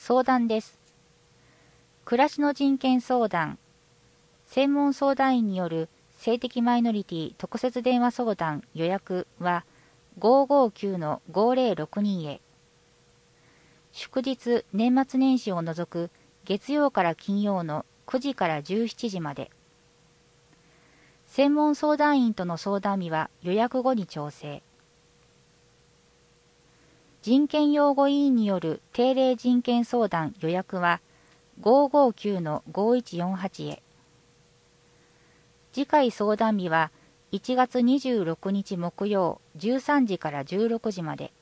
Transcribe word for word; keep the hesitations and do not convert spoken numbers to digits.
相談です。暮らしの人権相談。専門相談員による性的マイノリティ特設電話相談予約はごーごーきゅうのごーぜろろくにへ。祝日、年末年始を除く月曜から金曜のくじからじゅうしちじまで。専門相談員との相談日は予約後に調整。人権擁護委員による定例人権相談予約はごーごーきゅうのごーいちよんはちへ。次回相談日はいちがつにじゅうろくにち木曜じゅうさんじからじゅうろくじまで。